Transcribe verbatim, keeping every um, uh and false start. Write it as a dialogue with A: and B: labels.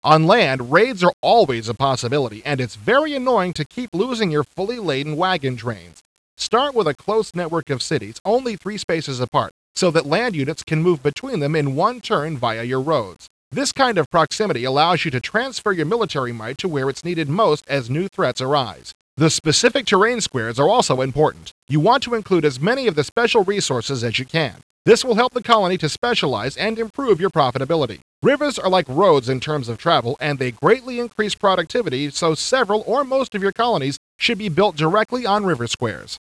A: On land, raids are always a possibility, and it's very annoying to keep losing your fully laden wagon trains. Start with a close network of cities, only three spaces apart, so that land units can move between them in one turn via your roads. This kind of proximity allows you to transfer your military might to where it's needed most as new threats arise. The specific terrain squares are also important. You want to include as many of the special resources as you can. This will help the colony to specialize and improve your profitability. Rivers are like roads in terms of travel, and they greatly increase productivity, so several or most of your colonies should be built directly on river squares.